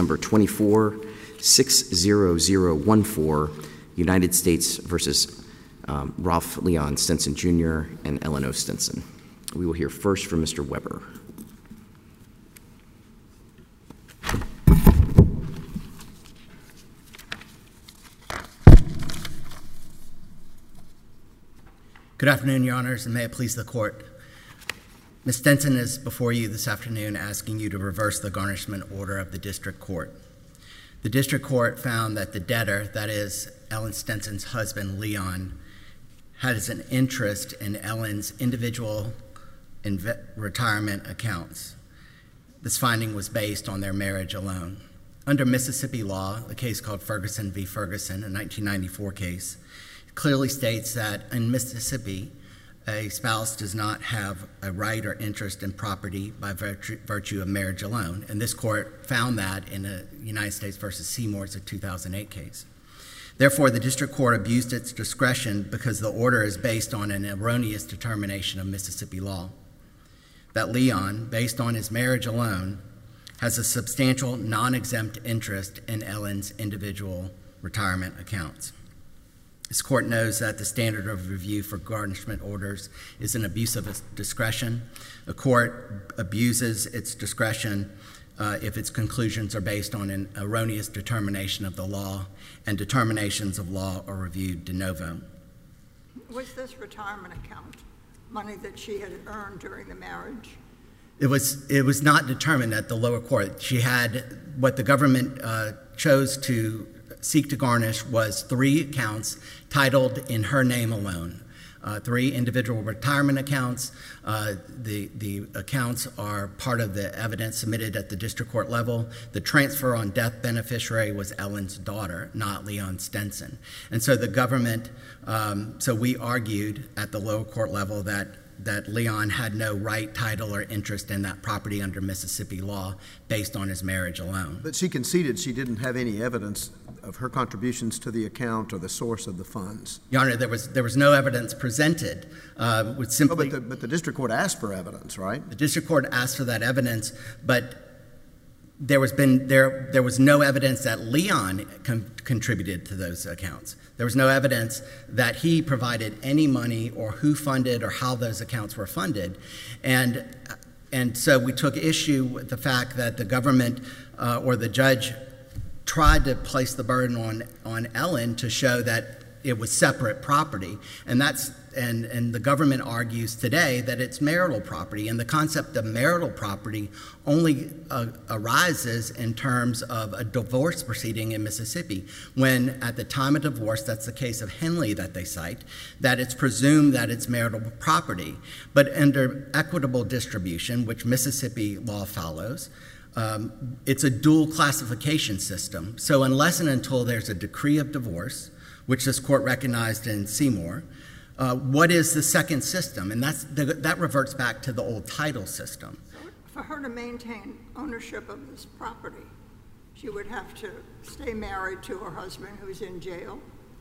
number 24-60014, United States versus Ralph Leon Stinson Jr. and Ellen O. Stinson. We will hear first from Mr. Weber. Good afternoon, Your Honors, and may it please the Court. Ms. Stinson is before you this afternoon asking you to reverse the garnishment order of the District Court. The District Court found that the debtor, that is, Ellen Stinson's husband, Leon, has an interest in Ellen's individual retirement accounts. This finding was based on their marriage alone. Under Mississippi law, a case called Ferguson v. Ferguson, a 1994 case, clearly states that in Mississippi, a spouse does not have a right or interest in property by virtue of marriage alone. And this court found that in the United States v. Seymour, it's a 2008 case. Therefore, the district court abused its discretion because the order is based on an erroneous determination of Mississippi law. That Leon, based on his marriage alone, has a substantial non-exempt interest in Ellen's individual retirement accounts. This court knows that the standard of review for garnishment orders is an abuse of discretion. A court abuses its discretion if its conclusions are based on an erroneous determination of the law, and determinations of law are reviewed de novo. Was this retirement account money that she had earned during the marriage? It was not determined at the lower court. She had, what the government chose to seek to garnish was 3 accounts titled in her name alone. 3 individual retirement accounts. The accounts are part of the evidence submitted at the district court level. The transfer on death beneficiary was Ellen's daughter, not Leon Stinson. And so the government, so we argued at the lower court level that Leon had no right, title, or interest in that property under Mississippi law based on his marriage alone. But she conceded she didn't have any evidence of her contributions to the account or the source of the funds. Your Honor, there was no evidence presented. But the district court asked for evidence, right? The district court asked for that evidence, but there was no evidence that Leon contributed to those accounts. There was no evidence that he provided any money or who funded or how those accounts were funded. And so we took issue with the fact that the government or the judge tried to place the burden on Ellen to show that it was separate property. And the government argues today that it's marital property. And the concept of marital property only arises in terms of a divorce proceeding in Mississippi, when at the time of divorce, that's the case of Henley that they cite, that it's presumed that it's marital property. But under equitable distribution, which Mississippi law follows, it's a dual classification system. So unless and until there's a decree of divorce, which this court recognized in Seymour, what is the second system? And that reverts back to the old title system. So for her to maintain ownership of this property, she would have to stay married to her husband who's in jail?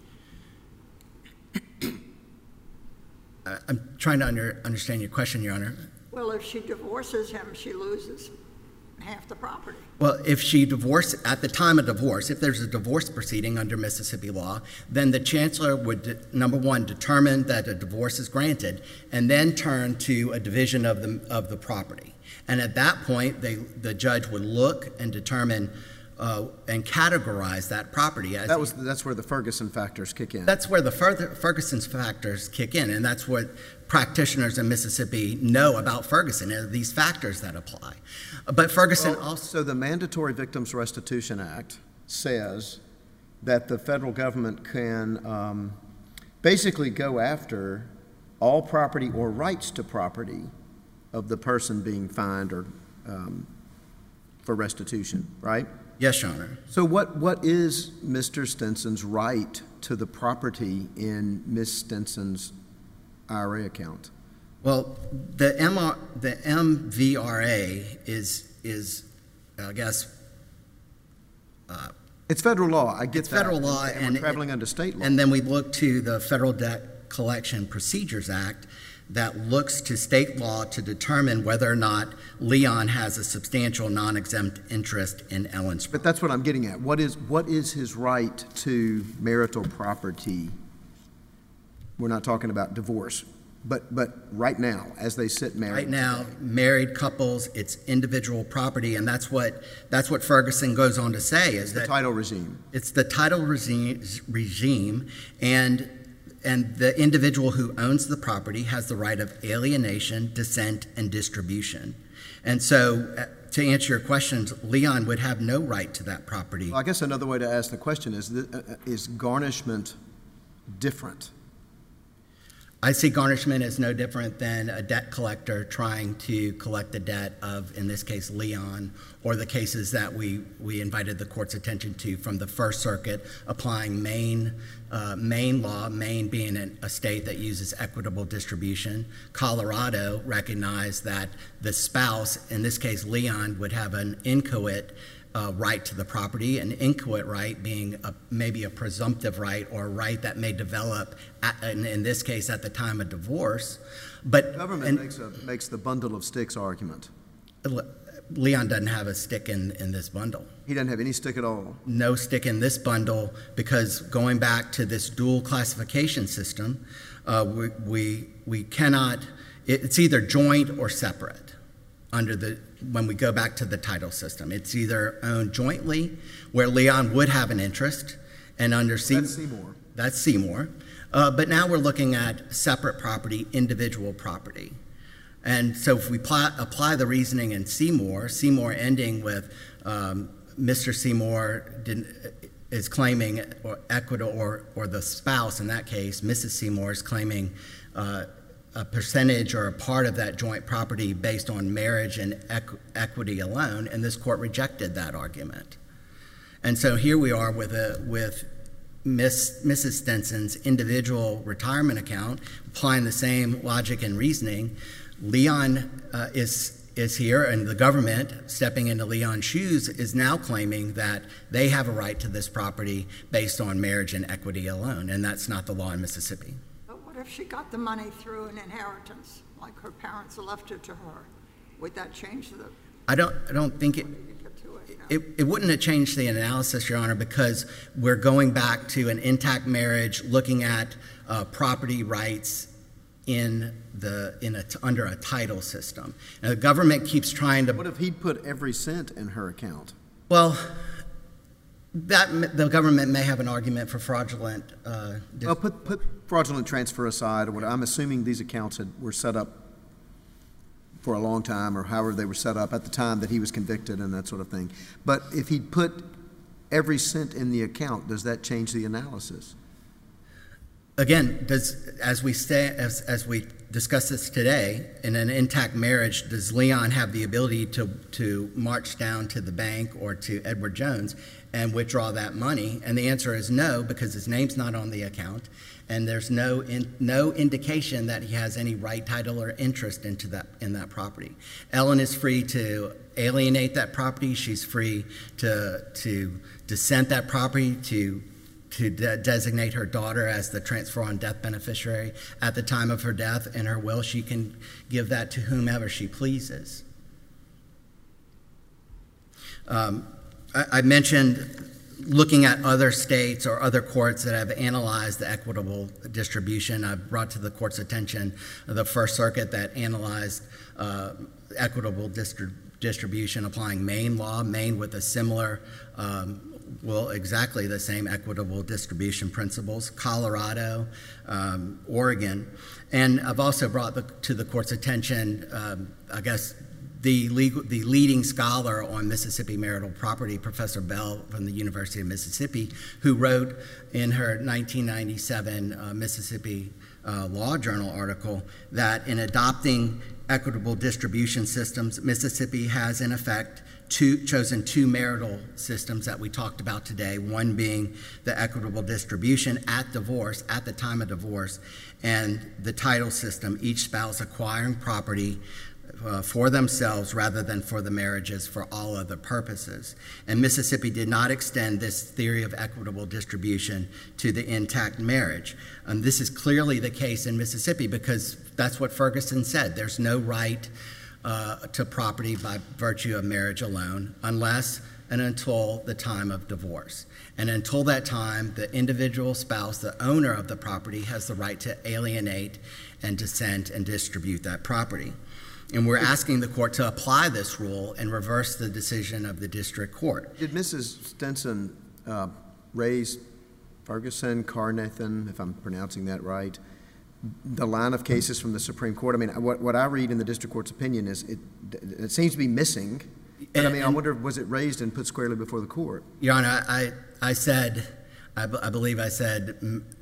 I'm trying to understand your question, Your Honor. Well, if she divorces him, she loses half the property. Well, if she divorced at the time of divorce, if there's a divorce proceeding under Mississippi law, then the chancellor would, number one, determine that a divorce is granted, and then turn to a division of the property. And at that point, the judge would look and determine and categorize that property. That's where the Ferguson factors kick in. That's where the Ferguson factors kick in, and that's what practitioners in Mississippi know about Ferguson, and these factors that apply. But Ferguson also... So the Mandatory Victims Restitution Act says that the federal government can basically go after all property or rights to property of the person being fined or for restitution, right? Yes, Your Honor. So what is Mr. Stinson's right to the property in Ms. Stinson's IRA account? Well, the MVRA is I guess... it's federal law. I get it's that. Federal law. And we're traveling under state law. And then we look to the Federal Debt Collection Procedures Act that looks to state law to determine whether or not Leon has a substantial non-exempt interest in Ellen's property. But that's what I'm getting at. What is his right to marital property? We're not talking about divorce, but right now, as they sit married. Right now, married couples, it's individual property, and that's what Ferguson goes on to say, is the that title regime. it's the title regime, and the individual who owns the property has the right of alienation, descent, and distribution. And so, to answer your questions, Leon would have no right to that property. Well, I guess another way to ask the question is garnishment different? I see garnishment as no different than a debt collector trying to collect the debt of, in this case, Leon, or the cases that we invited the court's attention to from the First Circuit, applying Maine law, Maine being a state that uses equitable distribution. Colorado recognized that the spouse, in this case Leon, would have an inchoate right to the property, an inchoate right being maybe a presumptive right or a right that may develop, in this case, at the time of divorce. But The government makes the bundle of sticks argument. Leon doesn't have a stick in this bundle. He doesn't have any stick at all. No stick in this bundle, because going back to this dual classification system, we cannot, it's either joint or separate when we go back to the title system. It's either owned jointly, where Leon would have an interest, and under That's Seymour. That's Seymour. But now we're looking at separate property, individual property. And so if we apply the reasoning in Seymour ending with Mr. Seymour is claiming equitable, or the spouse in that case, Mrs. Seymour, is claiming a percentage or a part of that joint property based on marriage and equity alone, and this court rejected that argument. And so here we are with Mrs. Stenson's individual retirement account, applying the same logic and reasoning. Leon is here, and the government, stepping into Leon's shoes, is now claiming that they have a right to this property based on marriage and equity alone, and that's not the law in Mississippi. But what if she got the money through an inheritance, like her parents left it to her? Would that change the? I don't think it wouldn't have changed the analysis, Your Honor, because we're going back to an intact marriage, looking at property rights under a title system. Now, the government keeps trying to. What if he'd put every cent in her account? Well, the government may have an argument for fraudulent. Well, put fraudulent transfer aside, or what. I'm assuming these accounts were set up for a long time, or however they were set up at the time that he was convicted and that sort of thing. But if he'd put every cent in the account, does that change the analysis? Again, as we discuss this today, in an intact marriage, does Leon have the ability to march down to the bank or to Edward Jones and withdraw that money? And the answer is no, because his name's not on the account, and there's no indication that he has any right, title, or interest in that property. Ellen is free to alienate that property. She's free to dissent that property, to designate her daughter as the transfer on death beneficiary at the time of her death. In her will, she can give that to whomever she pleases. I mentioned looking at other states or other courts that have analyzed the equitable distribution. I've brought to the court's attention the First Circuit that analyzed equitable distribution applying Maine law, Maine with a similar exactly the same equitable distribution principles, Colorado, Oregon. And I've also brought to the court's attention, I guess, the leading scholar on Mississippi marital property, Professor Bell from the University of Mississippi, who wrote in her 1997 Mississippi Law Journal article that in adopting equitable distribution systems, Mississippi has, in effect, chosen two marital systems that we talked about today, one being the equitable distribution at divorce, at the time of divorce, and the title system, each spouse acquiring property for themselves rather than for the marriages for all other purposes. And Mississippi did not extend this theory of equitable distribution to the intact marriage. This is clearly the case in Mississippi because that's what Ferguson said. There's no right to property by virtue of marriage alone unless and until the time of divorce. And until that time, the individual spouse, the owner of the property, has the right to alienate and dissent and distribute that property. And we're asking the court to apply this rule and reverse the decision of the district court. Did Mrs. Stinson raise Ferguson, Carnathan, if I'm pronouncing that right, the line of cases from the Supreme Court? I mean, what I read in the district court's opinion is it seems to be missing. But I wonder, was it raised and put squarely before the court? Your Honor, I said, I believe I said,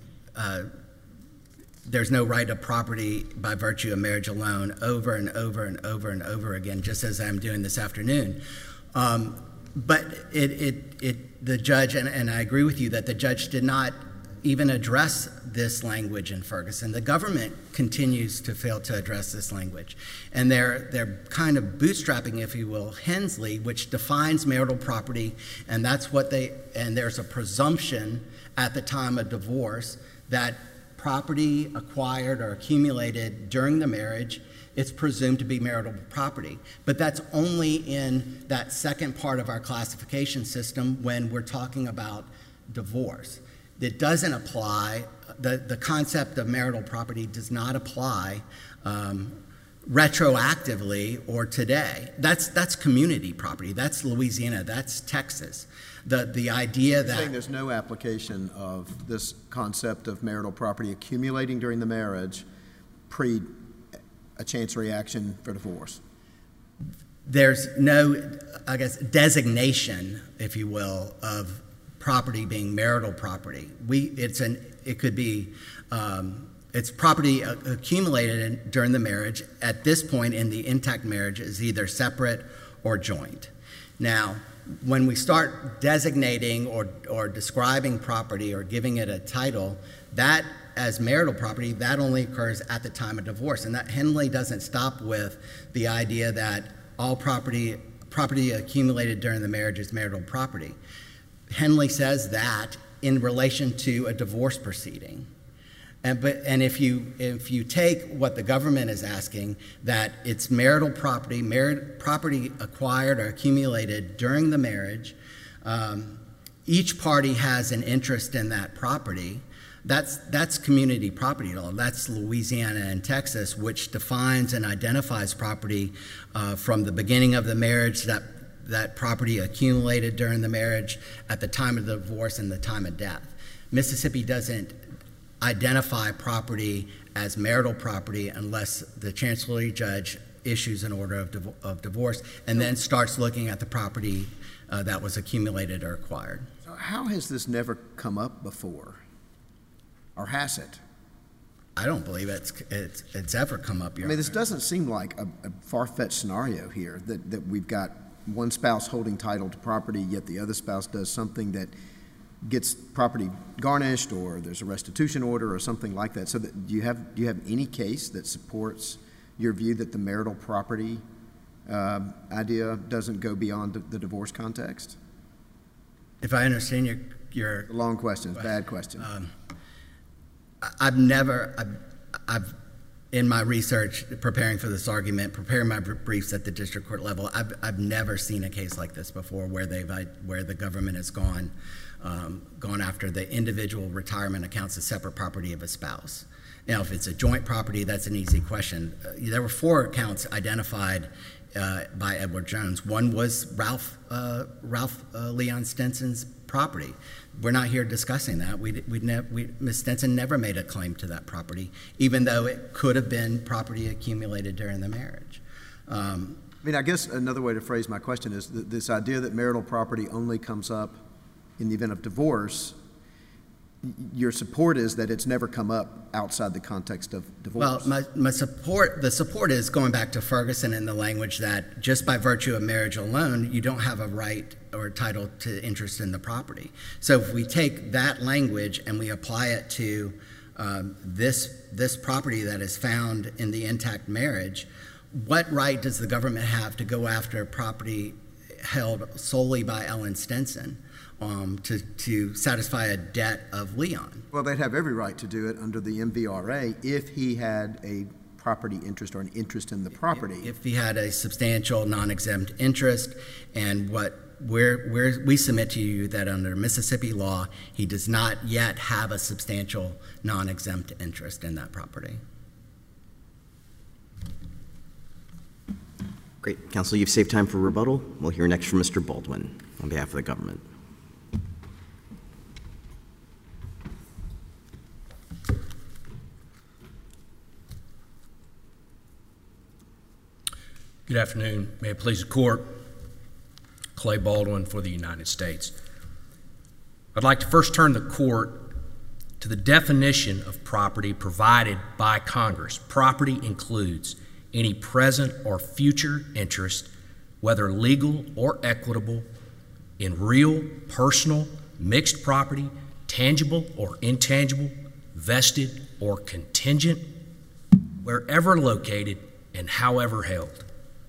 there's no right of property by virtue of marriage alone over and over and over and over again, just as I'm doing this afternoon. But the judge, and I agree with you that the judge did not even address this language in Ferguson. The government continues to fail to address this language. And they're kind of bootstrapping, if you will, Hensley, which defines marital property, and there's a presumption at the time of divorce that property acquired or accumulated during the marriage, it's presumed to be marital property. But that's only in that second part of our classification system when we're talking about divorce. It doesn't apply, the concept of marital property does not apply retroactively or today. That's community property. That's Louisiana. That's Texas. The idea that... You're saying there's no application of this concept of marital property accumulating during the marriage pre a chancery action for divorce? There's no, I guess, designation, if you will, of property being marital property. It's property accumulated during the marriage. At this point in the intact marriage is either separate or joint. Now, when we start designating or describing property or giving it a title, that as marital property, that only occurs at the time of divorce. And that Henley doesn't stop with the idea that all property accumulated during the marriage is marital property. Henley says that in relation to a divorce proceeding. And if you take what the government is asking, that it's marital property, property acquired or accumulated during the marriage, each party has an interest in that property. That's community property law. That's Louisiana and Texas, which defines and identifies property from the beginning of the marriage, that property accumulated during the marriage at the time of the divorce and the time of death. Mississippi doesn't identify property as marital property unless the chancellery judge issues an order of divorce and then starts looking at the property that was accumulated or acquired. So how has this never come up before? Or has it? I don't believe it's ever come up. I mean, this doesn't seem like a far-fetched scenario here, that we've got one spouse holding title to property, yet the other spouse does something that gets property garnished, or there's a restitution order or something like that. So do you have any case that supports your view that the marital property idea doesn't go beyond the divorce context? If I understand your long question, bad question. I've in my research, preparing for this argument, preparing my briefs at the district court level, I've never seen a case like this before where the government has gone after the individual retirement accounts as separate property of a spouse. Now, if it's a joint property, that's an easy question. There were 4 accounts identified by Edward Jones. One was Ralph Leon Stinson's property. We're not here discussing that. Ms. Stinson never made a claim to that property, even though it could have been property accumulated during the marriage. I mean, I guess another way to phrase my question is this idea that marital property only comes up in the event of divorce. Your support is that it's never come up outside the context of divorce. Well, the support is going back to Ferguson in the language that just by virtue of marriage alone, you don't have a right or a title to interest in the property. So if we take that language and we apply it to this property that is found in the intact marriage, what right does the government have to go after property held solely by Ellen Stinson to satisfy a debt of Leon? Well, they'd have every right to do it under the MVRA if he had a property interest or an interest in the property. If he had a substantial non-exempt interest, and we submit to you that under Mississippi law, he does not yet have a substantial non-exempt interest in that property. Great. Counsel, you've saved time for rebuttal. We'll hear next from Mr. Baldwin on behalf of the government. Good afternoon. May it please the court. Clay Baldwin for the United States. I'd like to first turn the court to the definition of property provided by Congress. Property includes any present or future interest, whether legal or equitable, in real, personal, mixed property, tangible or intangible, vested or contingent, wherever located and however held.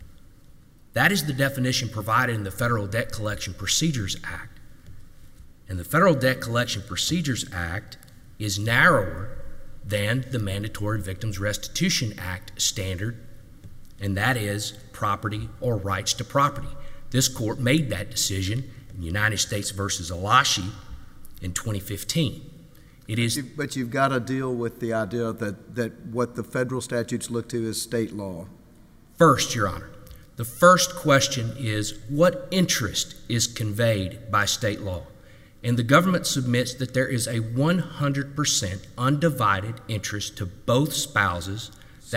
That is the definition provided in the Federal Debt Collection Procedures Act. And the Federal Debt Collection Procedures Act is narrower than the Mandatory Victims Restitution Act standard, and that is property or rights to property. This court made that decision in United States versus Alashi in 2015. But you've got to deal with the idea that what the federal statutes look to is state law. First, Your Honor, the first question is what interest is conveyed by state law? And the government submits that there is a 100% undivided interest to both spouses.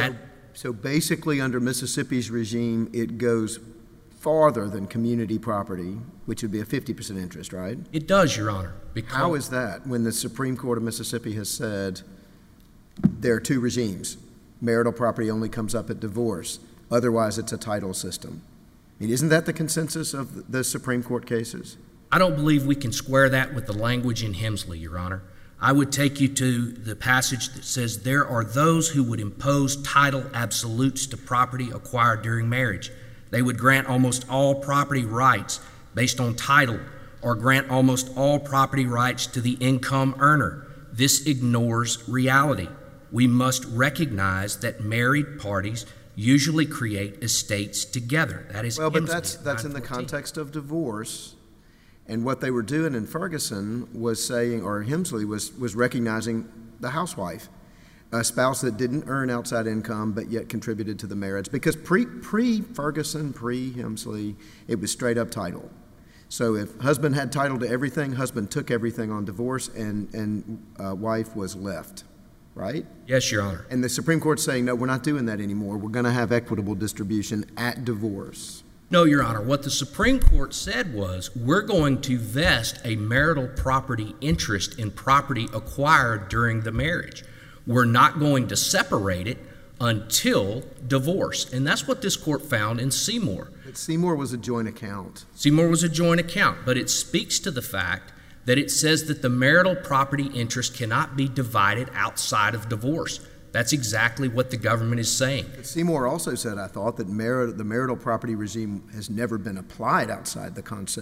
So basically under Mississippi's regime, it goes farther than community property, which would be a 50% interest, right? It does, Your Honor. How is that when the Supreme Court of Mississippi has said there are two regimes? Marital property only comes up at divorce. Otherwise, it's a title system. I mean, isn't that the consensus of the Supreme Court cases? I don't believe we can square that with the language in Hemsley, Your Honor. I would take you to the passage that says there are those who would impose title absolutes to property acquired during marriage. They would grant almost all property rights based on title or grant almost all property rights to the income earner. This ignores reality. We must recognize that married parties usually create estates together. That is but Hemsley, that's in the context of divorce. And what they were doing in Ferguson was saying, or Hemsley was recognizing the housewife, a spouse that didn't earn outside income but yet contributed to the marriage. Because pre-Ferguson, pre-Hemsley, it was straight up title. So if husband had title to everything, husband took everything on divorce, and wife was left. Right? Yes, Your Honor. And the Supreme Court's saying, no, we're not doing that anymore. We're going to have equitable distribution at divorce. No, Your Honor. What the Supreme Court said was we're going to vest a marital property interest in property acquired during the marriage. We're not going to separate it until divorce. And that's what this court found in Seymour. But Seymour was a joint account. Seymour was a joint account, but it speaks to the fact that it says that the marital property interest cannot be divided outside of divorce. That's exactly what the government is saying. But Seymour also said, I thought, that the marital property regime has never been applied outside the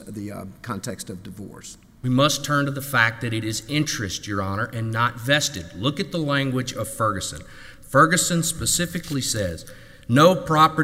context of divorce. We must turn to the fact that it is interest, Your Honor, and not vested. Look at the language of Ferguson. Ferguson specifically says, no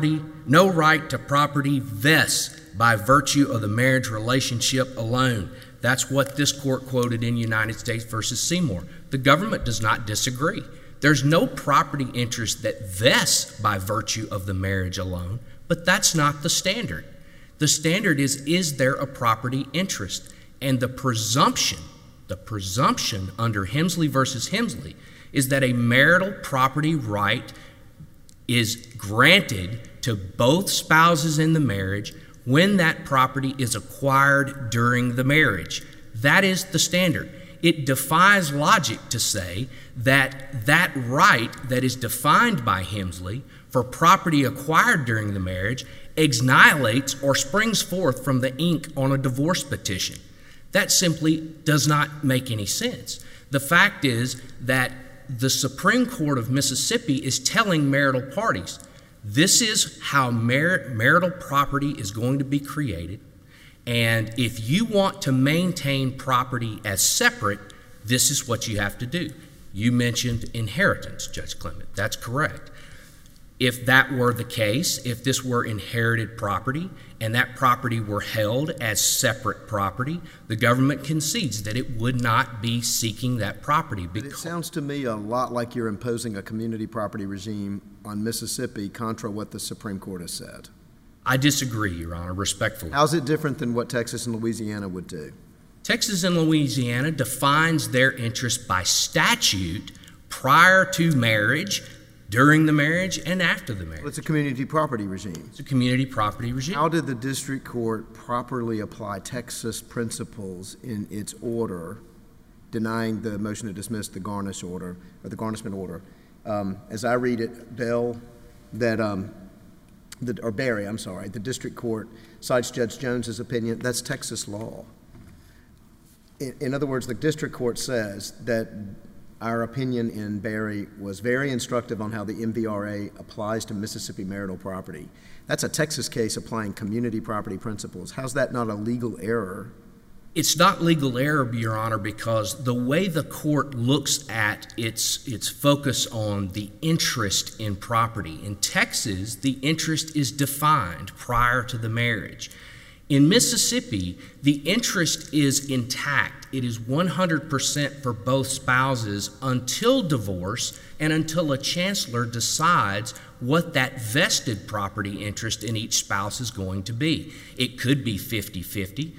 right to property vests by virtue of the marriage relationship alone. That's what this court quoted in United States versus Seymour. The government does not disagree. There's no property interest that vests by virtue of the marriage alone, but that's not the standard. The standard is there a property interest? And the presumption under Hemsley versus Hemsley is that a marital property right is granted to both spouses in the marriage when that property is acquired during the marriage. That is the standard. It defies logic to say that that right that is defined by Hemsley for property acquired during the marriage annihilates or springs forth from the ink on a divorce petition. That simply does not make any sense. The fact is that the Supreme Court of Mississippi is telling marital parties This is how marital property is going to be created. And if you want to maintain property as separate, this is what you have to do. You mentioned inheritance, Judge Clement. That's correct. If that were the case, if this were inherited property and that property were held as separate property, the government concedes that it would not be seeking that property. But it sounds to me a lot like you're imposing a community property regime on Mississippi contra what the Supreme Court has said. I disagree, Your Honor, respectfully. How's it different than what Texas and Louisiana would do? Texas and Louisiana defines their interest by statute prior to marriage, during the marriage, and after the marriage. Well, it's a community property regime. It's a community property regime. How did the district court properly apply Texas principles in its order, denying the motion to dismiss the garnish order, or the garnishment order? As I read it, Barry, the district court cites Judge Jones's opinion. That's Texas law. In other words, the district court says that our opinion in Barry was very instructive on how the MVRA applies to Mississippi marital property. That's a Texas case applying community property principles. How's that not a legal error? It's not legal error, Your Honor, because the way the court looks at its focus on the interest in property. In Texas, the interest is defined prior to the marriage. In Mississippi, the interest is intact. It is 100% for both spouses until divorce and until a chancellor decides what that vested property interest in each spouse is going to be. It could be 50-50,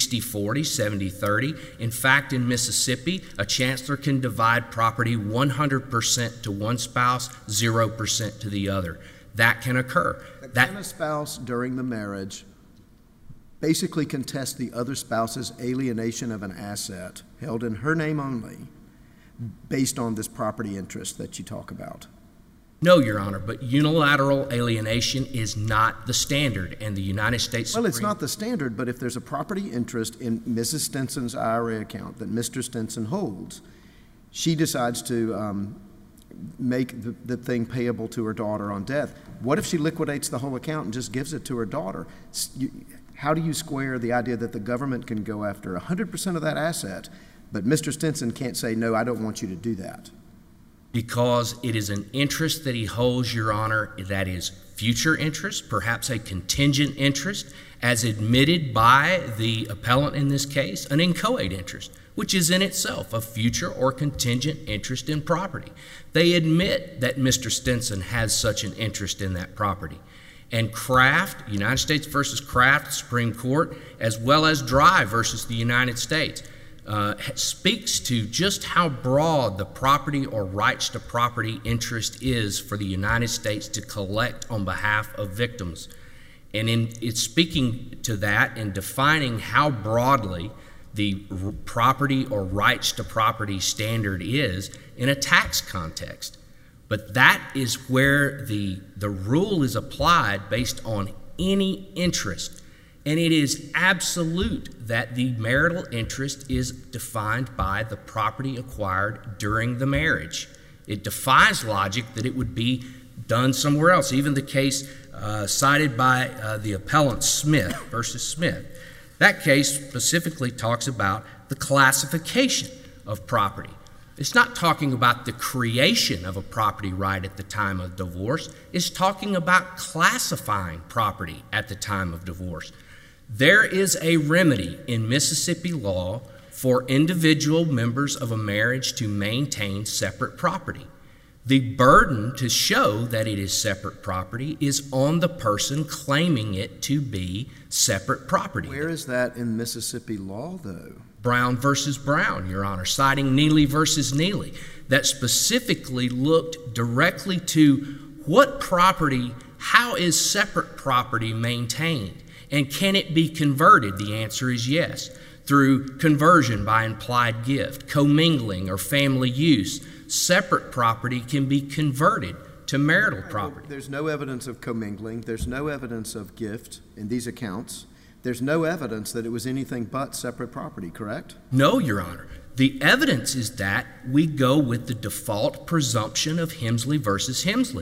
60-40, 70-30. In fact, in Mississippi, a chancellor can divide property 100% to one spouse, 0% to the other. That can occur. Can a spouse during the marriage basically contest the other spouse's alienation of an asset held in her name only based on this property interest that you talk about? No, Your Honor, but unilateral alienation is not the standard, and the United States Supreme... Well, it's not the standard, but if there's a property interest in Mrs. Stinson's IRA account that Mr. Stinson holds, she decides to make the thing payable to her daughter on death. What if she liquidates the whole account and just gives it to her daughter? How do you square the idea that the government can go after 100% of that asset, but Mr. Stinson can't say, no, I don't want you to do that? Because it is an interest that he holds, Your Honor, that is future interest, perhaps a contingent interest, as admitted by the appellant in this case, an inchoate interest, which is in itself a future or contingent interest in property. They admit that Mr. Stinson has such an interest in that property. And Kraft, United States versus Kraft, Supreme Court, as well as Dry versus the United States, speaks to just how broad the property or rights to property interest is for the United States to collect on behalf of victims. And it's speaking to that and defining how broadly the property or rights to property standard is in a tax context. But that is where the rule is applied based on any interest. And it is absolute that the marital interest is defined by the property acquired during the marriage. It defies logic that it would be done somewhere else. Even the case cited by the appellant Smith versus Smith. That case specifically talks about the classification of property. It's not talking about the creation of a property right at the time of divorce. It's talking about classifying property at the time of divorce. There is a remedy in Mississippi law for individual members of a marriage to maintain separate property. The burden to show that it is separate property is on the person claiming it to be separate property. Where is that in Mississippi law, though? Brown versus Brown, Your Honor, citing Neely versus Neely, that specifically looked directly to what property, how is separate property maintained, and can it be converted? The answer is yes, through conversion by implied gift, commingling, or family use. Separate property can be converted to marital property. There's no evidence of commingling. There's no evidence of gift in these accounts. There's no evidence that it was anything but separate property, correct? No, Your Honor. The evidence is that we go with the default presumption of Hemsley versus Hemsley.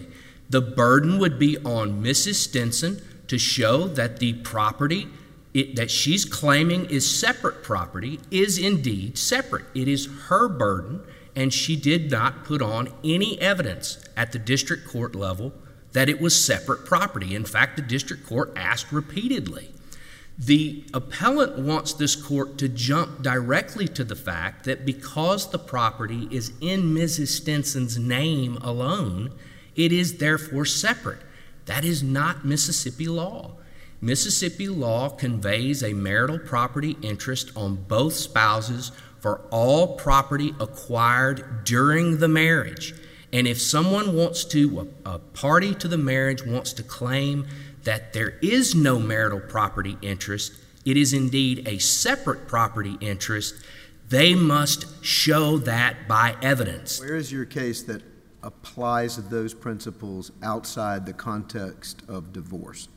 The burden would be on Mrs. Stinson to show that the property that she's claiming is separate property is indeed separate. It is her burden, and she did not put on any evidence at the district court level that it was separate property. In fact, the district court asked repeatedly. The appellant wants this court to jump directly to the fact that because the property is in Mrs. Stinson's name alone, it is therefore separate. That is not Mississippi law. Mississippi law conveys a marital property interest on both spouses for all property acquired during the marriage. And if someone wants to, a party to the marriage wants to claim that there is no marital property interest, it is indeed a separate property interest, they must show that by evidence. Where is your case that applies those principles outside the context of divorce?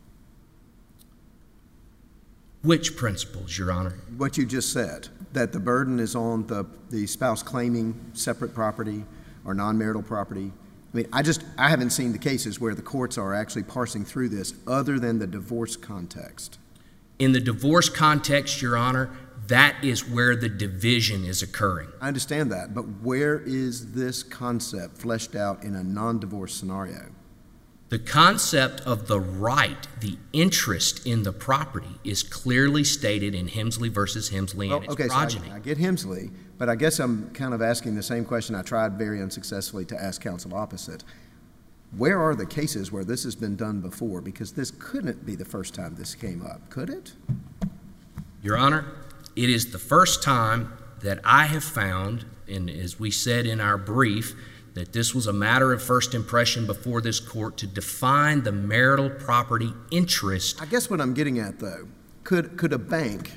Which principles, Your Honor? What you just said, that the burden is on the spouse claiming separate property or non-marital property. I mean, I haven't seen the cases where the courts are actually parsing through this other than the divorce context. In the divorce context, Your Honor, that is where the division is occurring. I understand that, but where is this concept fleshed out in a non-divorce scenario? The concept of the right, the interest in the property, is clearly stated in Hemsley versus Hemsley and its progeny. So I get Hemsley, but I guess I'm kind of asking the same question I tried very unsuccessfully to ask counsel opposite. Where are the cases where this has been done before? Because this couldn't be the first time this came up, could it? Your Honor, it is the first time that I have found, and as we said in our brief, that this was a matter of first impression before this court to define the marital property interest. I guess what I'm getting at, though, could a bank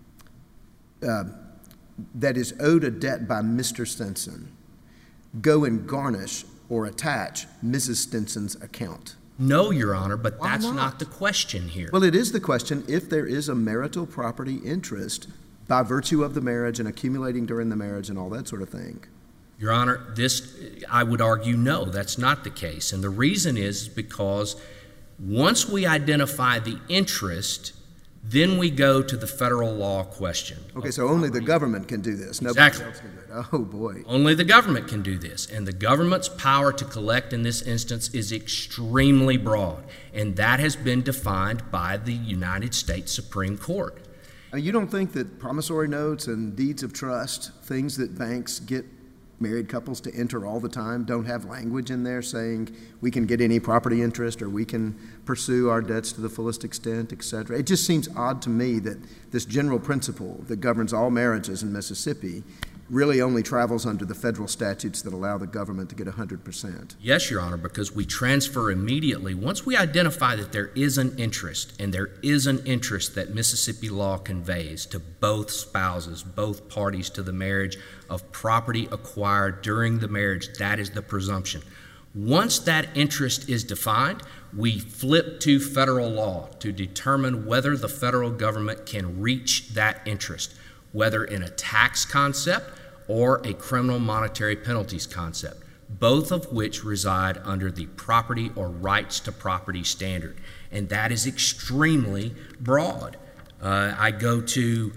that is owed a debt by Mr. Stinson go and garnish or attach Mrs. Stinson's account? No, Your Honor, but Why that's not? not the question here. Well, it is the question if there is a marital property interest by virtue of the marriage and accumulating during the marriage and all that sort of thing. Your Honor, I would argue no, that's not the case. And the reason is because once we identify the interest, then we go to the federal law question. Okay, so only the government can do this. Exactly. Nobody else can do it. Oh, boy. Only the government can do this. And the government's power to collect in this instance is extremely broad. And that has been defined by the United States Supreme Court. You don't think that promissory notes and deeds of trust, things that banks get married couples to enter all the time, don't have language in there saying we can get any property interest or we can pursue our debts to the fullest extent, et cetera? It just seems odd to me that this general principle that governs all marriages in Mississippi really only travels under the federal statutes that allow the government to get 100%. Yes, Your Honor, because we transfer immediately. Once we identify that there is an interest, and there is an interest that Mississippi law conveys to both spouses, both parties to the marriage, of property acquired during the marriage, that is the presumption. Once that interest is defined, we flip to federal law to determine whether the federal government can reach that interest, whether in a tax concept or a criminal monetary penalties concept, both of which reside under the property or rights to property standard. And that is extremely broad. I go to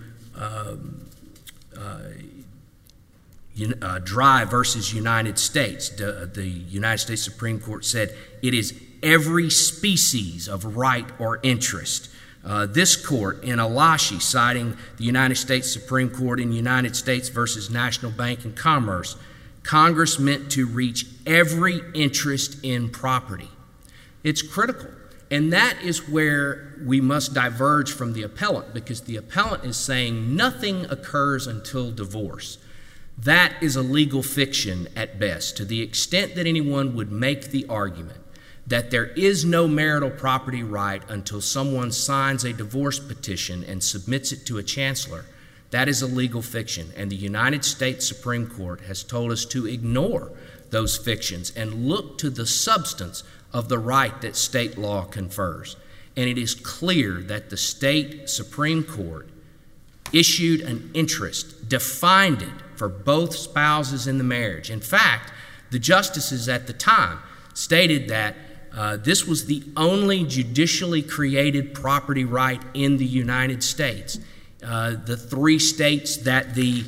Dry versus United States. The United States Supreme Court said it is every species of right or interest. This court in Alashi, citing the United States Supreme Court in United States versus National Bank and Commerce, Congress meant to reach every interest in property. It's critical. And that is where we must diverge from the appellant, because the appellant is saying nothing occurs until divorce. That is a legal fiction at best, to the extent that anyone would make the argument that there is no marital property right until someone signs a divorce petition and submits it to a chancellor. That is a legal fiction, and the United States Supreme Court has told us to ignore those fictions and look to the substance of the right that state law confers. And it is clear that the state Supreme Court issued an interest, defined it for both spouses in the marriage. In fact, the justices at the time stated that this was the only judicially created property right in the United States. The 3 states that the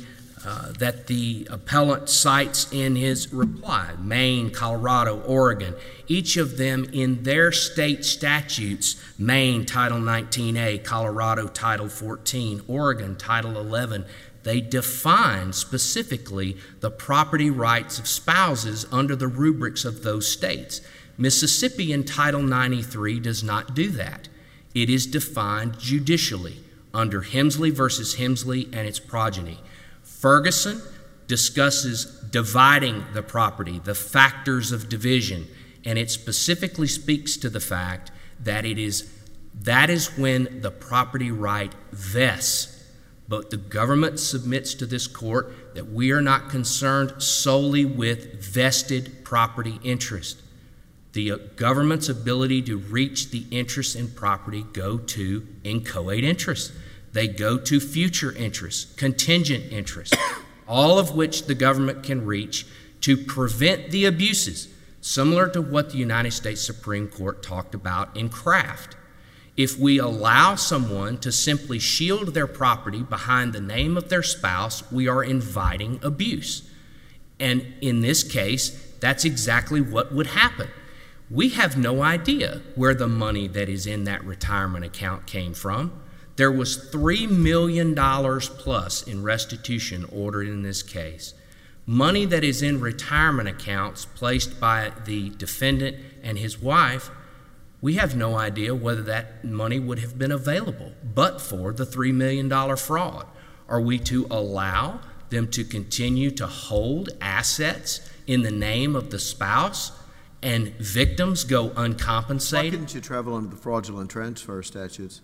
appellant cites in his reply, Maine, Colorado, Oregon, each of them in their state statutes, Maine, Title 19A, Colorado, Title 14, Oregon, Title 11, they define specifically the property rights of spouses under the rubrics of those states. Mississippi in Title 93 does not do that. It is defined judicially under Hemsley versus Hemsley and its progeny. Ferguson discusses dividing the property, the factors of division, and it specifically speaks to the fact that that is when the property right vests. But the government submits to this court that we are not concerned solely with vested property interest. The government's ability to reach the interest in property go to inchoate interests. They go to future interests, contingent interests, all of which the government can reach to prevent the abuses, similar to what the United States Supreme Court talked about in Kraft. If we allow someone to simply shield their property behind the name of their spouse, we are inviting abuse. And in this case, that's exactly what would happen. We have no idea where the money that is in that retirement account came from. There was $3 million plus in restitution ordered in this case. Money that is in retirement accounts placed by the defendant and his wife, we have no idea whether that money would have been available but for the $3 million fraud. Are we to allow them to continue to hold assets in the name of the spouse and victims go uncompensated? Why couldn't you travel under the fraudulent transfer statutes?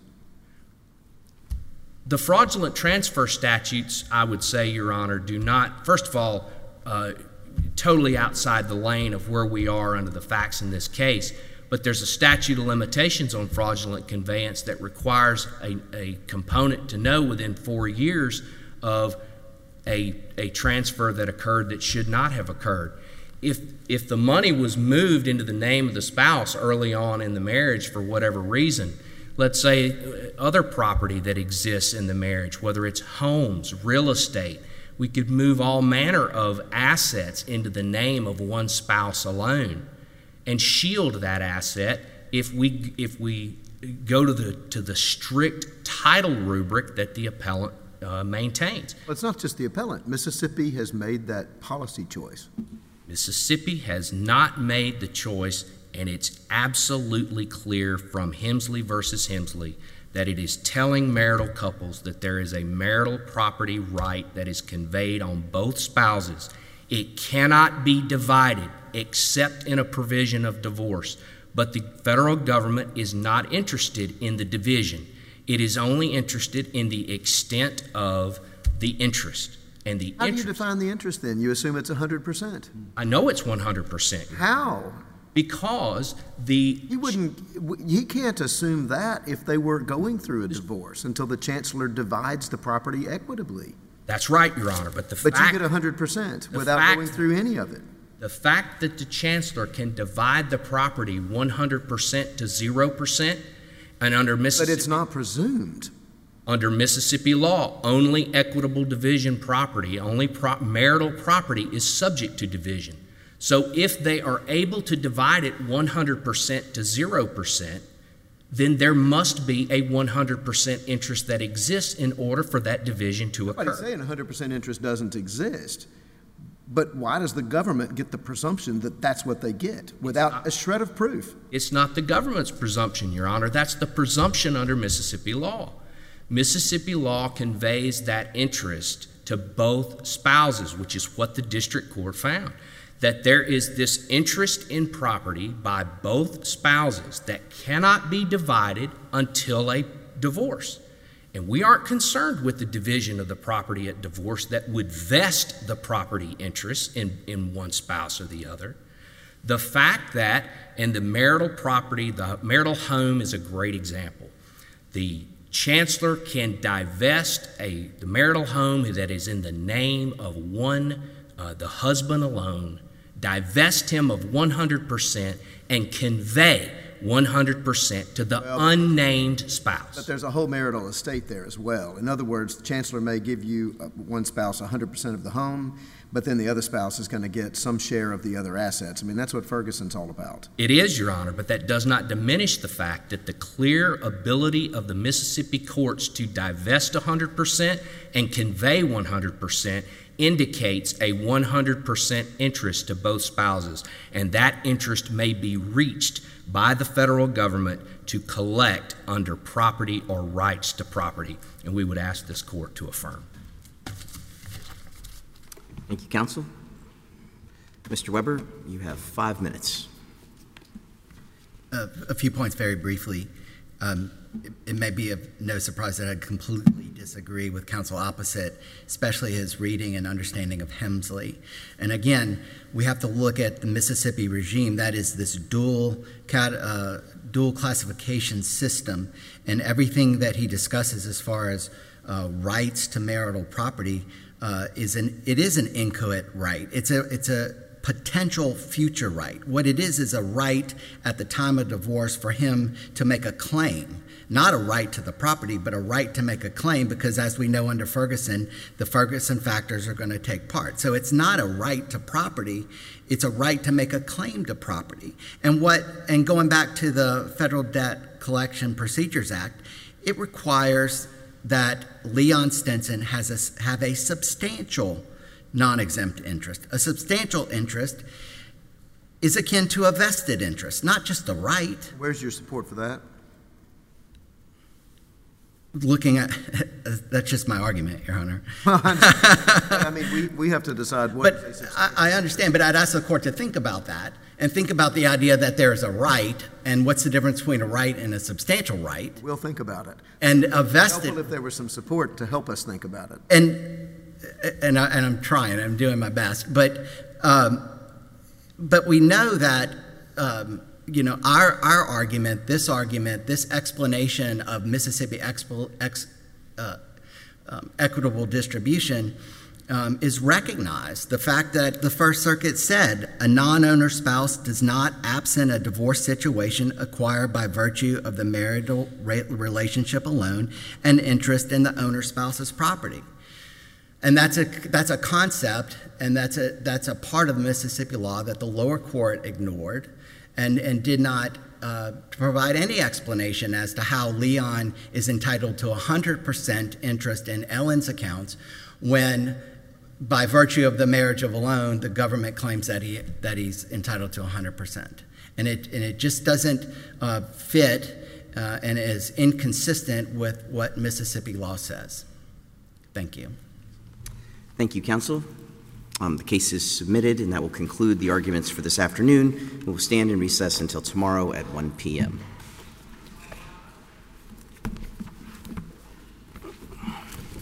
The fraudulent transfer statutes, I would say, Your Honor, do not, first of all, totally outside the lane of where we are under the facts in this case, but there's a statute of limitations on fraudulent conveyance that requires a component to know within 4 years of a transfer that occurred that should not have occurred. If the money was moved into the name of the spouse early on in the marriage for whatever reason, let's say other property that exists in the marriage, whether it's homes, real estate, we could move all manner of assets into the name of one spouse alone and shield that asset if we go to the strict title rubric that the appellant maintains. Well, it's not just the appellant. Mississippi has made that policy choice. Mississippi has not made the choice, and it's absolutely clear from Hemsley versus Hemsley that it is telling marital couples that there is a marital property right that is conveyed on both spouses. It cannot be divided except in a provision of divorce, but the federal government is not interested in the division. It is only interested in the extent of the interest. And the How do you define the interest then? You assume it's 100%. I know it's 100%. How? Because He can't assume that if they were going through a divorce until the chancellor divides the property equitably. That's right, Your Honor, but you get 100% without going through any of it. The fact that the chancellor can divide the property 100% to 0%, and under Mississippi... But it's not presumed. Under Mississippi law, only equitable division property, only marital property is subject to division. So if they are able to divide it 100% to 0%, then there must be a 100% interest that exists in order for that division to occur. Nobody's saying 100% interest doesn't exist, but why does the government get the presumption that that's what they get without a shred of proof? It's not the government's presumption, Your Honor. That's the presumption under Mississippi law. Mississippi law conveys that interest to both spouses, which is what the district court found, that there is this interest in property by both spouses that cannot be divided until a divorce. And we aren't concerned with the division of the property at divorce that would vest the property interest in one spouse or the other. The fact that, and the marital property, the marital home is a great example. The chancellor can divest the marital home that is in the name of the husband alone, divest him of 100%, and convey 100% to the unnamed spouse. But there's a whole marital estate there as well. In other words, the chancellor may give you one spouse 100% of the home, but then the other spouse is going to get some share of the other assets. I mean, that's what Ferguson's all about. It is, Your Honor, but that does not diminish the fact that the clear ability of the Mississippi courts to divest 100% and convey 100% indicates a 100% interest to both spouses, and that interest may be reached by the federal government to collect under property or rights to property, and we would ask this court to affirm. Thank you, counsel. Mr. Weber, you have 5 minutes. A few points very briefly. It may be of no surprise that I completely disagree with counsel opposite, especially his reading and understanding of Hemsley. And again, we have to look at the Mississippi regime. That is this dual classification system, and everything that he discusses as far as rights to marital property is an inchoate right. It's a potential future right. What it is a right at the time of divorce for him to make a claim, not a right to the property, but a right to make a claim, because as we know under Ferguson, the Ferguson factors are going to take part. So it's not a right to property, it's a right to make a claim to property. And going back to the Federal Debt Collection Procedures Act, it requires that Leon Stinson have a substantial non-exempt interest. A substantial interest is akin to a vested interest, not just a right. Where's your support for that? Looking at, that's just my argument, Your Honor. I mean, we have to decide what. But I understand, but I'd ask the court to think about that and think about the idea that there's a right, and what's the difference between a right and a substantial right. We'll think about it. And a vested. Helpful if there was some support to help us think about it. And I'm trying. I'm doing my best. But we know that our argument, this explanation of Mississippi equitable distribution is recognized. The fact that the First Circuit said a non-owner spouse does not, absent a divorce situation, acquire by virtue of the marital relationship alone an interest in the owner spouse's property. And that's a concept, and that's a part of Mississippi law that the lower court ignored and did not provide any explanation as to how Leon is entitled to 100% interest in Ellen's accounts when, by virtue of the marriage of alone, the government claims that he's entitled to 100%. And it just doesn't fit and is inconsistent with what Mississippi law says. Thank you. Thank you, counsel. The case is submitted, and that will conclude the arguments for this afternoon. We will stand in recess until tomorrow at 1 p.m.